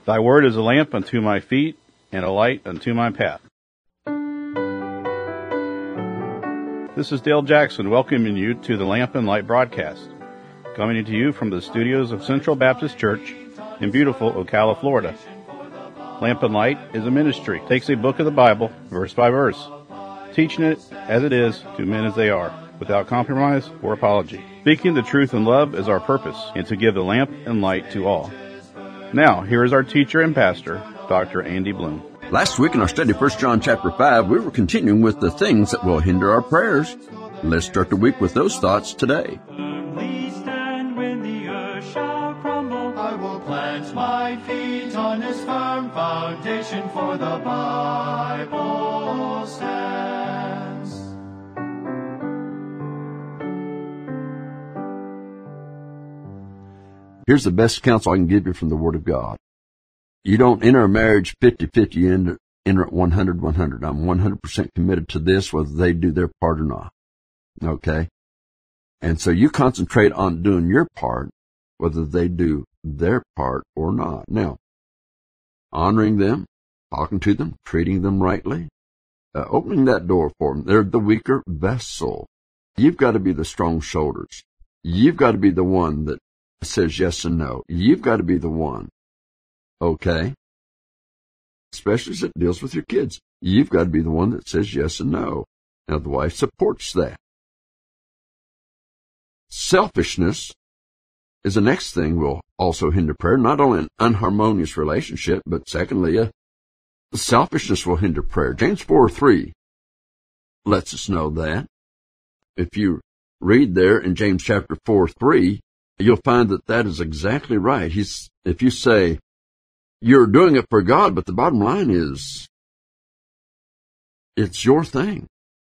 Thy word is a lamp unto my feet and a light unto my path. This is Dale Jackson welcoming you to the Lamp and Light broadcast, coming to you from the studios of Central Baptist Church in beautiful Ocala, Florida. Lamp and Light is a ministry, takes a book of the Bible, verse by verse, teaching it as it is to men as they are, without compromise or apology. Speaking the truth in love is our purpose, and to give the lamp and light to all. Now, here is our teacher and pastor, Dr. Andy Bloom. Last week in our study, 1 John chapter 5, we were continuing with the things that will hinder our prayers. Let's start the week with those thoughts today. Firmly stand when the earth shall crumble. I will plant my feet on this firm foundation, for the Bible stands. Here's the best counsel I can give you from the Word of God. You don't enter a marriage 50-50, you enter it 100-100. I'm 100% committed to this, whether they do their part or not. Okay? And so you concentrate on doing your part, whether they do their part or not. Now, honoring them, talking to them, treating them rightly, opening that door for them. They're the weaker vessel. You've got to be the strong shoulders. You've got to be the one that says yes and no. You've got to be the one. Okay? Especially as it deals with your kids. You've got to be the one that says yes and no. Now, the wife supports that. Selfishness is the next thing will also hinder prayer. Not only an unharmonious relationship, but secondly, selfishness will hinder prayer. James 4:3 lets us know that. If you read there in James chapter 4:3, you'll find that that is exactly right. If you say, you're doing it for God, but the bottom line is, it's your thing.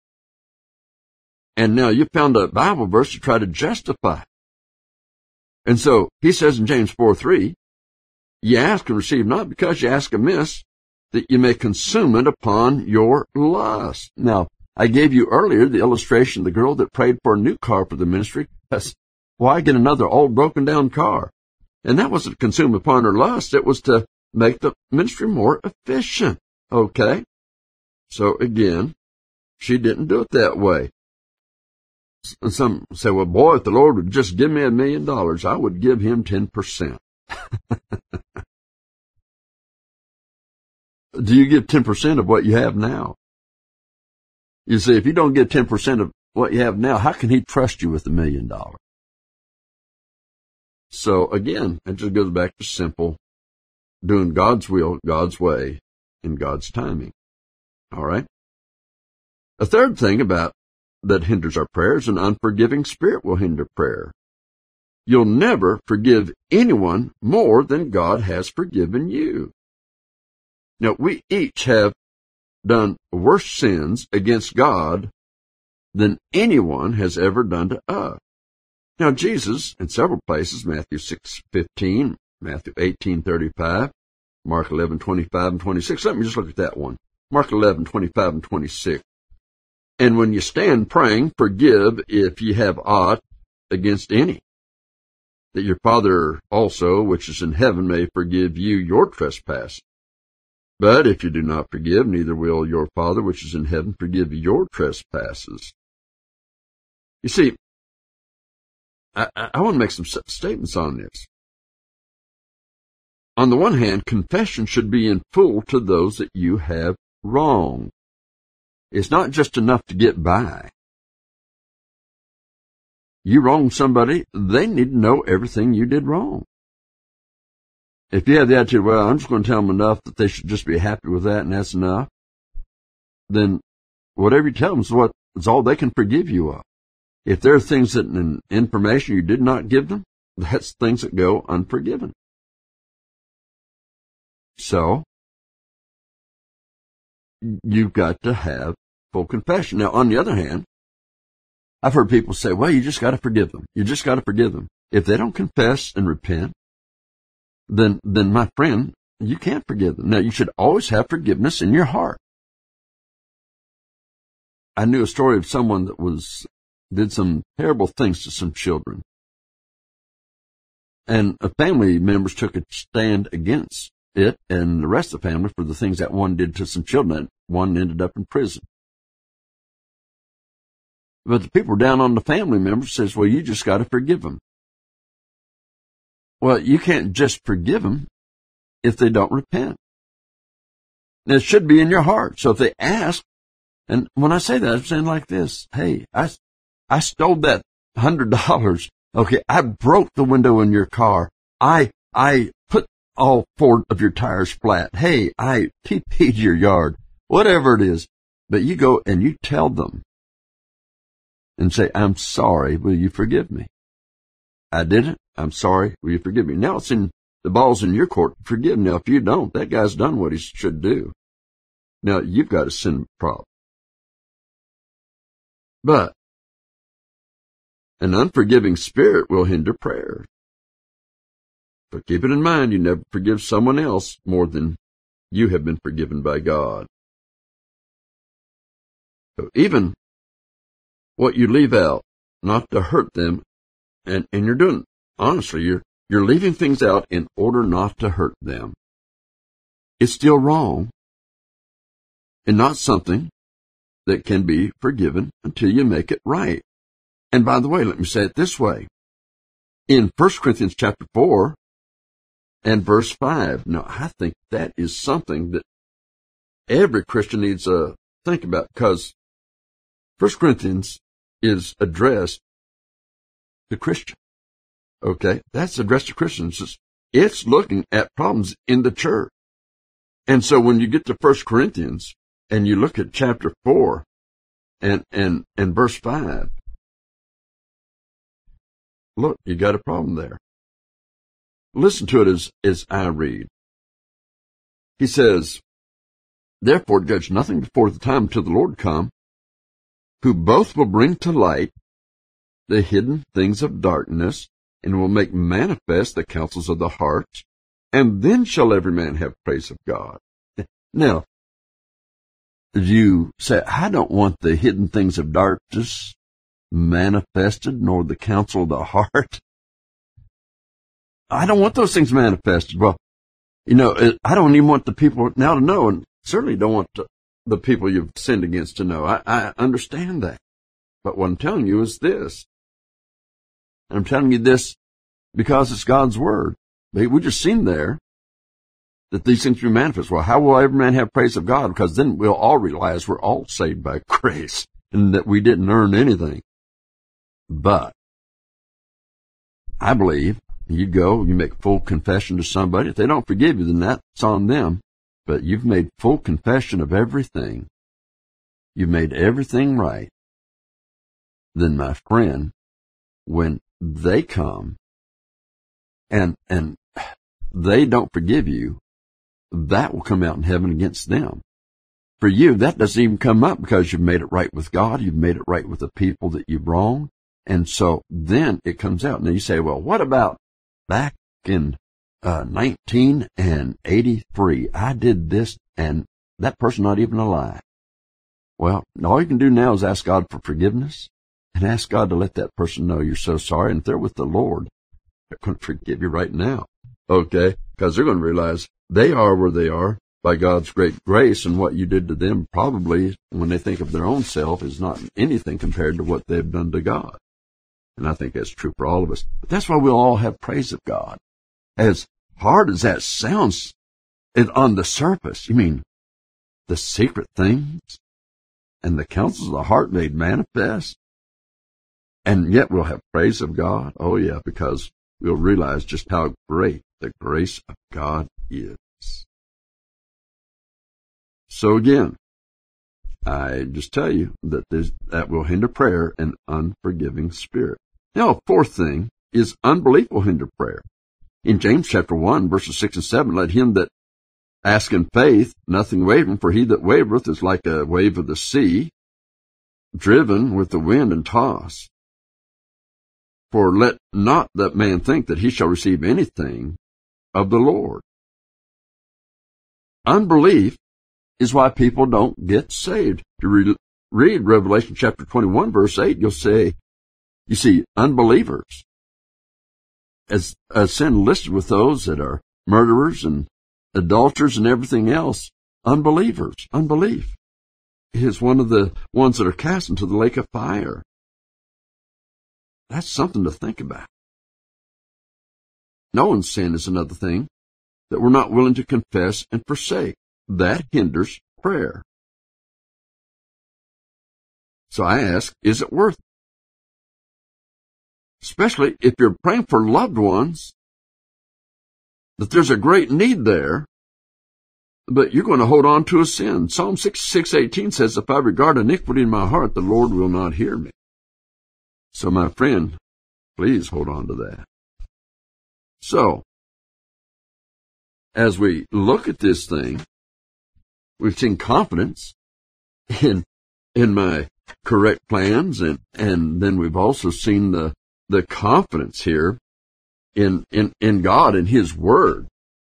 And now you found a Bible verse to try to justify. And so, he says in James 4:3, you ask and receive not because you ask amiss, that you may consume it upon your lust. Now, I gave you earlier the illustration of the girl that prayed for a new car for the ministry. Why get another old broken down car? And that wasn't to consume upon her lust. It was to make the ministry more efficient. Okay? So again, she didn't do it that way. Some say, well, boy, if the Lord would just give me $1 million, I would give him 10%. Do you give 10% of what you have now? You see, if you don't give 10% of what you have now, how can he trust you with $1 million? So again, it just goes back to simple, doing God's will, God's way, in God's timing. All right? A third thing that hinders our prayers, an unforgiving spirit will hinder prayer. You'll never forgive anyone more than God has forgiven you. Now, we each have done worse sins against God than anyone has ever done to us. Now, Jesus, in several places, Matthew 6:15, Matthew 18:35, Mark 11:25 and 26. Let me just look at that one. Mark 11:25 and 26. And when you stand praying, forgive if ye have aught against any, that your Father also, which is in heaven, may forgive you your trespass. But if you do not forgive, neither will your Father, which is in heaven, forgive your trespasses. You see, I want to make some statements on this. On the one hand, confession should be in full to those that you have wronged. It's not just enough to get by. You wronged somebody, they need to know everything you did wrong. If you have the attitude, well, I'm just going to tell them enough that they should just be happy with that and that's enough, then whatever you tell them is all they can forgive you of. If there are things that information you did not give them, that's things that go unforgiven. So, you've got to have full confession. Now, on the other hand, I've heard people say, well, you just got to forgive them. You just got to forgive them. If they don't confess and repent, then my friend, you can't forgive them. Now, you should always have forgiveness in your heart. I knew a story of someone that did some terrible things to some children. And family members took a stand against it and the rest of the family for the things that one did to some children. One ended up in prison. But the people down on the family members says, well, you just got to forgive them. Well, you can't just forgive them if they don't repent. It should be in your heart. So if they ask, and when I say that, I'm saying like this, hey, I stole that $100. Okay, I broke the window in your car. I put all 4 of your tires flat. Hey, I TP'd your yard. Whatever it is. But you go and you tell them and say, I'm sorry, will you forgive me? I did it. I'm sorry, will you forgive me? Now the ball's in your court to forgive. Now, if you don't, that guy's done what he should do. Now, you've got a sin problem. But an unforgiving spirit will hinder prayer. But keep it in mind, you never forgive someone else more than you have been forgiven by God. So even what you leave out, not to hurt them, and you're doing, honestly, you're leaving things out in order not to hurt them. It's still wrong, and not something that can be forgiven until you make it right. And by the way, let me say it this way. In 1 Corinthians chapter 4 and verse 5, now I think that is something that every Christian needs to think about, because 1 Corinthians is addressed to Christians. Okay? That's addressed to Christians. It's looking at problems in the church. And so when you get to 1 Corinthians and you look at chapter 4 and verse 5, look, you got a problem there. Listen to it as I read. He says, therefore judge nothing before the time till the Lord come, who both will bring to light the hidden things of darkness, and will make manifest the counsels of the hearts, and then shall every man have praise of God. Now, you say, I don't want the hidden things of darkness manifested, nor the counsel of the heart. I don't want those things manifested. Well, I don't even want the people now to know, and certainly don't want the people you've sinned against to know. I understand that. But what I'm telling you is this. And I'm telling you this because it's God's word. We just seen there that these things will be manifest. Well, how will every man have praise of God? Because then we'll all realize we're all saved by grace and that we didn't earn anything. But I believe you go, you make full confession to somebody. If they don't forgive you, then that's on them. But you've made full confession of everything. You've made everything right. Then, my friend, when they come and they don't forgive you, that will come out in heaven against them. For you, that doesn't even come up because you've made it right with God. You've made it right with the people that you've wronged. And so then it comes out. Now you say, well, what about back in 1983? I did this and that person not even alive. Well, all you can do now is ask God for forgiveness and ask God to let that person know you're so sorry. And if they're with the Lord, they're going to forgive you right now. Okay? Because they're going to realize they are where they are by God's great grace, and what you did to them probably, when they think of their own self, is not anything compared to what they've done to God. And I think that's true for all of us. But that's why we'll all have praise of God. As hard as that sounds on the surface, you mean the secret things and the counsels of the heart made manifest, and yet we'll have praise of God. Oh yeah, because we'll realize just how great the grace of God is. So again, I just tell you that that will hinder prayer, an unforgiving spirit. Now, a fourth thing is unbelief will hinder prayer. In James chapter 1, verses 6 and 7, let him that ask in faith nothing wavering, for he that wavereth is like a wave of the sea, driven with the wind and tossed. For let not that man think that he shall receive anything of the Lord. Unbelief is why people don't get saved. To read Revelation chapter 21, verse 8, you'll say, you see, unbelievers as sin listed with those that are murderers and adulterers and everything else, unbelievers. Unbelief is one of the ones that are cast into the lake of fire. That's something to think about. Knowing sin is another thing that we're not willing to confess and forsake. That hinders prayer. So I ask, is it worth it? Especially if you're praying for loved ones, that there's a great need there, but you're going to hold on to a sin. Psalm 66:18 says, if I regard iniquity in my heart, the Lord will not hear me. So my friend, please hold on to that. So, as we look at this thing, we've seen confidence in my correct plans, and then we've also seen the confidence here in God and His Word.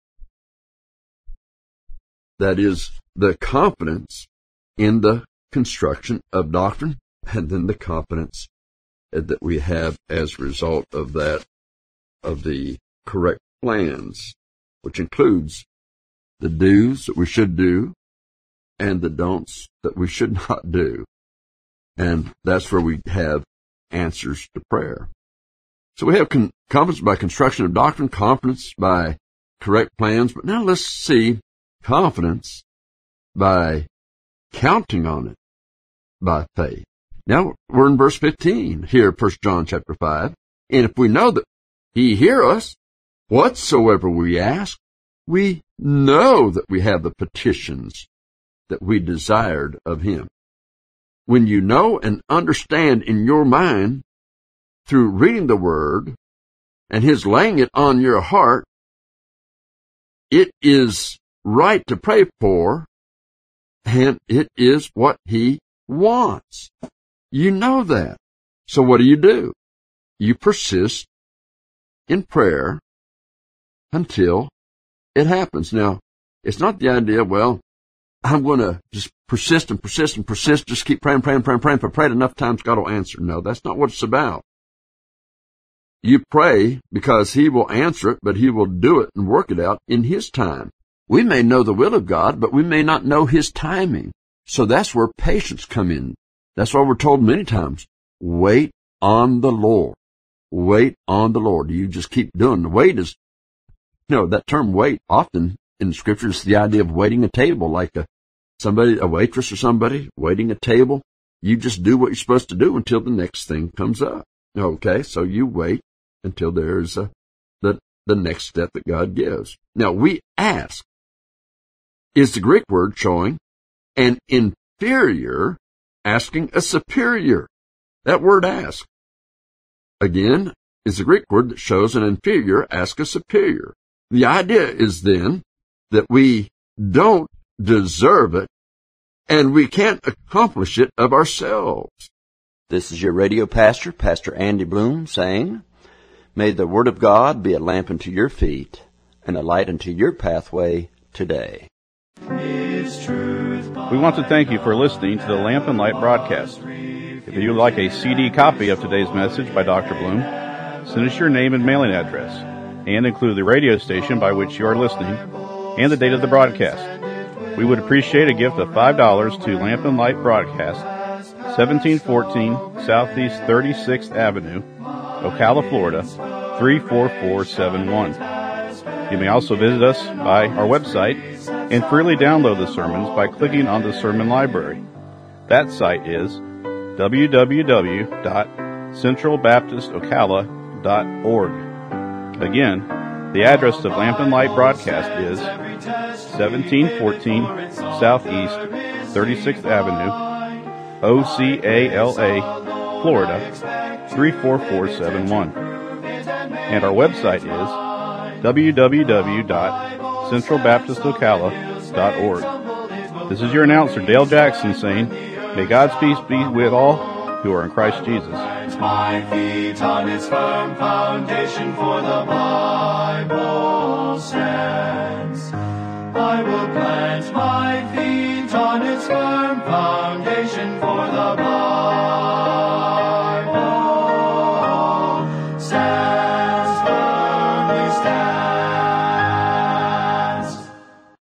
That is the confidence in the construction of doctrine, and then the confidence that we have as a result of that, of the correct plans, which includes the do's that we should do and the don'ts that we should not do. And that's where we have answers to prayer. So we have confidence by construction of doctrine, confidence by correct plans, but now let's see confidence by counting on it by faith. Now we're in verse 15 here, 1 John chapter 5. And if we know that He hear us, whatsoever we ask, we know that we have the petitions that we desired of Him. When you know and understand in your mind through reading the Word and His laying it on your heart, it is right to pray for, and it is what He wants. You know that. So what do? You persist in prayer until it happens. Now, it's not the idea, well, I'm going to just persist and persist and persist, just keep praying. If I pray enough times, God will answer. No, that's not what it's about. You pray because He will answer it, but He will do it and work it out in His time. We may know the will of God, but we may not know His timing. So that's where patience come in. That's why we're told many times, wait on the Lord. Wait on the Lord. You just keep doing. The wait is, that term wait, often in the Scripture is the idea of waiting a table, like a waitress or somebody waiting a table. You just do what you're supposed to do until the next thing comes up. Okay, so you wait until there's the next step that God gives. Now, we ask is the Greek word showing an inferior asking a superior. That word ask, again, is the Greek word that shows an inferior ask a superior. The idea is then that we don't deserve it and we can't accomplish it of ourselves. This is your radio pastor, Pastor Andy Bloom, saying, may the Word of God be a lamp unto your feet and a light unto your pathway today. We want to thank you for listening to the Lamp and Light broadcast. If you would like a CD copy of today's message by Dr. Bloom, send us your name and mailing address, and include the radio station by which you are listening and the date of the broadcast. We would appreciate a gift of $5 to Lamp and Light Broadcast, 1714 Southeast 36th Avenue, Ocala, Florida, 34471. You may also visit us by our website and freely download the sermons by clicking on the sermon library. That site is www.centralbaptistocala.org. Again, the address of Lamp and Light Broadcast is 1714 Southeast 36th Avenue, Ocala, Florida, 34471. And our website is www.centralbaptistocala.org. This is your announcer, Dale Jackson, saying, may God's peace be with all who are in Christ Jesus. My feet on its firm foundation, for the Bible stands. I will plant my feet on its firm foundation, for the Bible